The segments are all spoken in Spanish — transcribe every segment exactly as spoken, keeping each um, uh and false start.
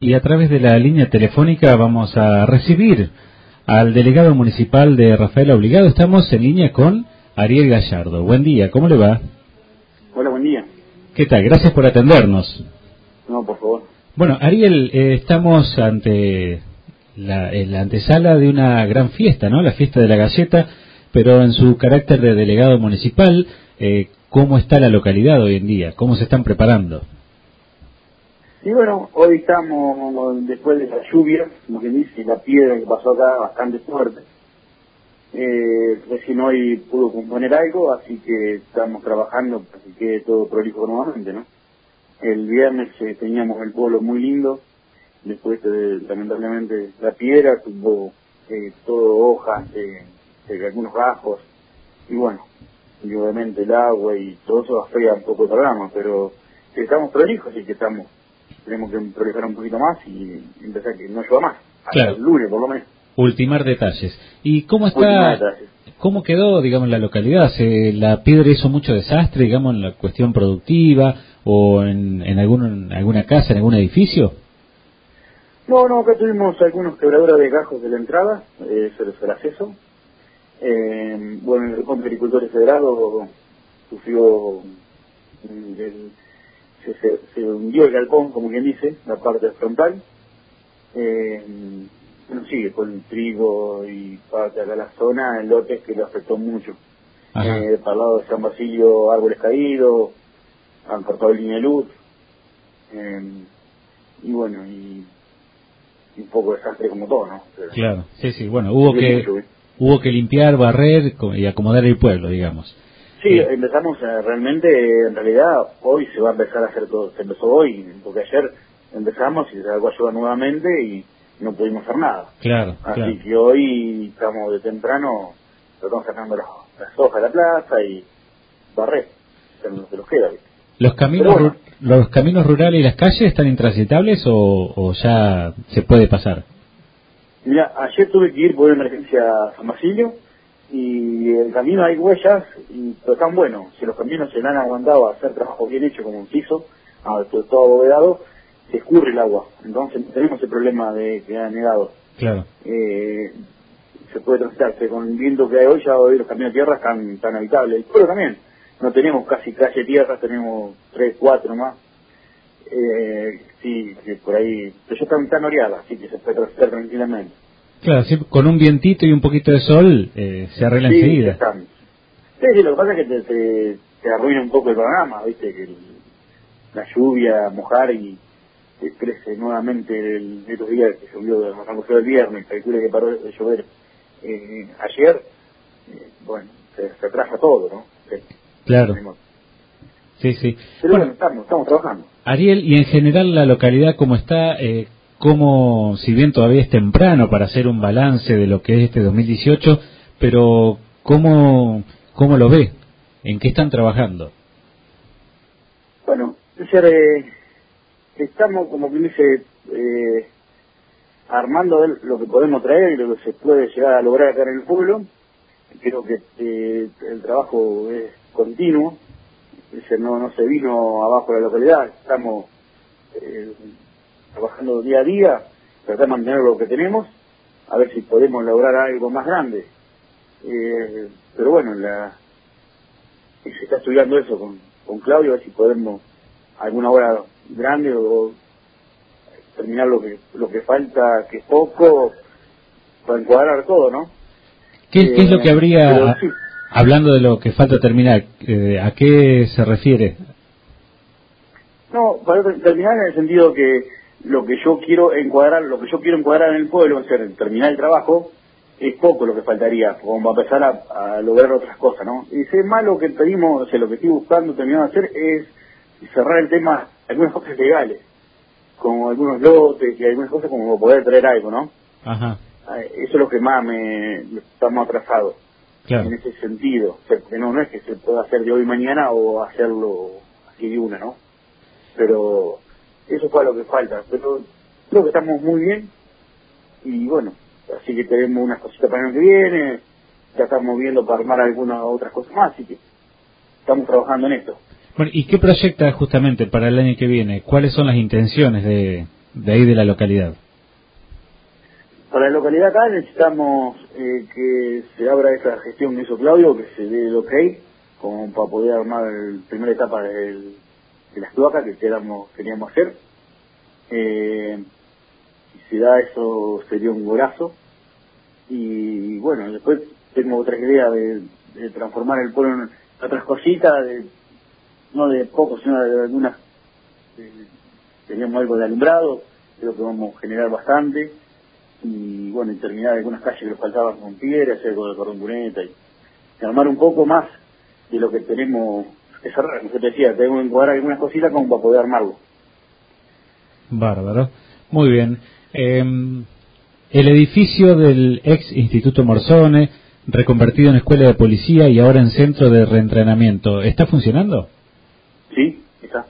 Y a través de la línea telefónica vamos a recibir al delegado municipal de Rafaela Obligado. Estamos en línea con Ariel Gallardo. Buen día, ¿cómo le va? Hola, buen día. ¿Qué tal? Gracias por atendernos. No, por favor. Bueno, Ariel, eh, estamos ante la, en la antesala de una gran fiesta, ¿no? La fiesta de la galleta, pero en su carácter de delegado municipal, eh, ¿cómo está la localidad hoy en día? ¿Cómo se están preparando? Y bueno, hoy estamos, después de la lluvia, como quien dice, la piedra que pasó acá bastante fuerte. Eh, recién hoy pudo componer algo, así que estamos trabajando para que quede todo prolijo nuevamente, ¿no? El viernes eh, teníamos el pueblo muy lindo, después de, lamentablemente la piedra tuvo eh, todo hojas de, de algunos gajos, y bueno, y obviamente el agua y todo eso afea un poco el programa, pero estamos prolijos y que estamos, tenemos que prolijar un poquito más y empezar a que no llueva más, hasta Claro. el lunes por lo menos. Ultimar detalles. ¿Y cómo Ultimar está, detalles. cómo quedó, digamos, la localidad? ¿Se, la piedra hizo mucho desastre, digamos, en la cuestión productiva o en, en, algún, en alguna casa, en algún edificio? No, no, acá tuvimos algunos quebraduras de gajos de la entrada, eh, sobre el acceso. Eh, bueno, el Grupo de Agricultores Federado sufrió, mm, el, se, se, se hundió el galpón, como quien dice, la parte frontal. Eh, bueno, sigue con el trigo y parte de acá la zona, el lote que lo afectó mucho. Eh, para el lado de San Basilio, árboles caídos, han cortado línea de luz. Eh, y bueno, y, y un poco de desastre como todo, ¿no? Pero, claro, sí, sí, bueno, hubo que mucho, ¿eh? hubo que limpiar, barrer y acomodar el pueblo, digamos. Sí, Eh, empezamos eh, realmente, eh, en realidad, hoy se va a empezar a hacer todo, se empezó hoy, porque ayer empezamos y se agua llueva nuevamente y no pudimos hacer nada. claro, Así claro. que hoy estamos de temprano, estamos sacando las, las hojas de la plaza y barrer, que es lo que nos queda, ¿viste? ¿Los caminos Pero bueno, ru- los caminos rurales y las calles están intransitables o, o ya se puede pasar? mira, ayer tuve que ir por emergencia a San Basilio y el camino hay huellas, y, pero están buenos. Si los caminos se le han aguantado a hacer trabajo bien hecho como un piso, ah, todo, todo abovedado, se escurre el agua. Entonces tenemos el problema de que ha negado. Claro. Eh, se puede transitarse con el viento que hay hoy, ya hoy los caminos de tierra están tan habitables. El pueblo también. No tenemos casi calle de tierra, tenemos tres, cuatro más. Eh, sí, que por ahí, pero ya están tan oreadas, así que se puede transitar tranquilamente. Claro, sí, con un vientito y un poquito de sol eh, se arregla Sí, enseguida. están. Sí, sí, lo que pasa es que te, te, te arruina un poco el programa, viste, que el, la lluvia, mojar y te crece nuevamente el, estos días que llovió, arrancó el viernes, calcula que paró de llover eh, ayer, eh, bueno, se, se atrasa todo, ¿no? Sí, Claro, tenemos- sí, sí. pero bueno, Bueno, estamos, estamos trabajando. Ariel, y en general la localidad, ¿cómo está? Eh, ¿Cómo, si bien todavía es temprano para hacer un balance de lo que es este dos mil dieciocho, pero cómo, cómo lo ve? ¿En qué están trabajando? Bueno, ayer, eh, estamos, como que dice, eh, armando el- lo que podemos traer y lo que se puede llegar a lograr acá en el pueblo. Creo que eh, el trabajo es continuo, ese no, no se vino abajo de la localidad, estamos eh, trabajando día a día, tratar de mantener lo que tenemos, a ver si podemos lograr algo más grande. Eh, pero bueno, la, se está estudiando eso con, con Claudio, a ver si podemos alguna obra grande o terminar lo que lo que falta, que es poco, para encuadrar todo, ¿no? ¿Qué, qué es lo que Eh, pero habría, sí, hablando de lo que falta terminar, eh, a qué se refiere? no, para ter- terminar en el sentido que lo que yo quiero encuadrar, lo que yo quiero encuadrar en el pueblo, es decir, terminar el trabajo, es poco lo que faltaría, como para empezar a, a lograr otras cosas, ¿no? Y si es más lo que pedimos, o sea, lo que estoy buscando terminar de hacer es cerrar el tema, algunas cosas legales, como algunos lotes y algunas cosas como poder traer algo, ¿no? Ajá, Eh, Eso es lo que más me estamos atrasados claro. en ese sentido. O sea, que no, no es que se pueda hacer de hoy mañana o hacerlo así de una, ¿no? Pero eso fue lo que falta. Pero creo que estamos muy bien y bueno, así que tenemos unas cositas para el año que viene, ya estamos viendo para armar algunas otras cosas más, así que estamos trabajando en esto. Bueno, ¿y qué proyecta justamente para el año que viene? ¿Cuáles son las intenciones de, de ahí de la localidad. Para la localidad acá necesitamos eh, que se abra esa gestión que hizo Claudio, que se dé el ok, como para poder armar la primera etapa del, de las cloacas que queríamos, queríamos hacer. Eh, si se da eso sería un golazo. Y bueno, después tengo otra idea de, de transformar el pueblo en otras cositas, de, no de poco, sino de algunas. Eh, teníamos algo de alumbrado, creo que vamos a generar bastante. Y bueno, y terminar algunas calles que nos faltaban con piedra, hacer algo de cordón cuneta y, y armar un poco más de lo que tenemos que cerrar. Como te decía, tengo que encuadrar algunas cositas como para poder armarlo. Bárbaro, muy bien. Eh, el edificio del ex Instituto Morsone, reconvertido en escuela de policía y ahora en centro de reentrenamiento, ¿está funcionando? Sí, está.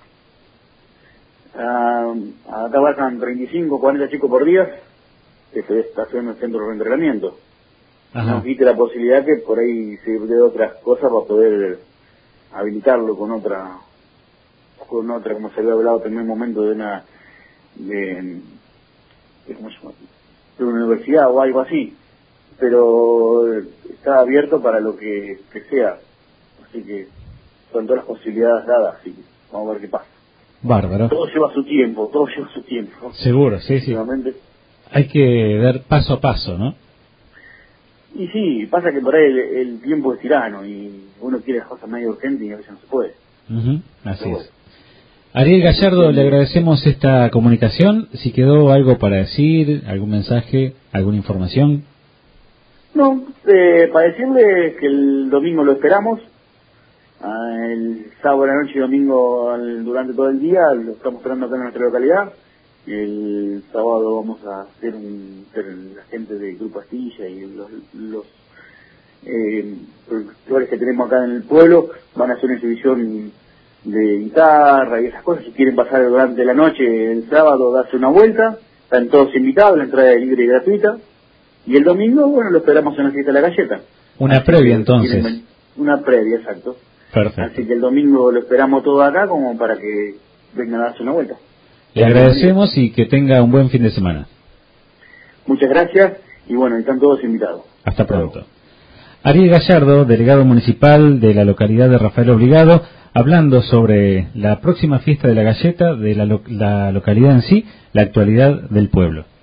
Uh, acá bajan treinta y cinco, cuarenta chicos por día, que se está haciendo el centro de reentrenamiento. Nos quite la posibilidad que por ahí se dé otras cosas para poder habilitarlo con otra, con otra, como se había hablado en el primer momento de una, de, de, ¿cómo se llama? De una universidad o algo así, pero está abierto para lo que, que sea, así que son todas las posibilidades dadas, así que vamos a ver qué pasa. Bárbaro. Todo lleva su tiempo, todo lleva su tiempo. Seguro, sí, sí. Hay que dar paso a paso, ¿no? Y sí, pasa que por ahí el, el tiempo es tirano y uno quiere las cosas medio urgentes y a veces no se puede. Uh-huh, así Pero es. Bueno. Ariel Gallardo, le agradecemos esta comunicación. Si quedó algo para decir, algún mensaje, alguna información. No, eh, para decirle que el domingo lo esperamos. Ah, el sábado de la noche y domingo al, durante todo el día lo estamos esperando acá en nuestra localidad. El sábado vamos a hacer un, la gente del Grupo Astilla y los, los eh, productores que tenemos acá en el pueblo van a hacer una exhibición de guitarra y esas cosas. Si quieren pasar durante la noche el sábado, darse una vuelta, están todos invitados, la entrada es libre y gratuita. Y el domingo, bueno, lo esperamos en la fiesta de la galleta. Una Así previa entonces. Tienen, una previa, exacto. Perfecto. Así que el domingo lo esperamos todo acá como para que vengan a darse una vuelta. Le agradecemos y que tenga un buen fin de semana. Muchas gracias y bueno, están todos invitados. Hasta pronto. Ariel Gallardo, delegado municipal de la localidad de Rafael Obligado, hablando sobre la próxima fiesta de la galleta de la, lo- la localidad en sí, la actualidad del pueblo.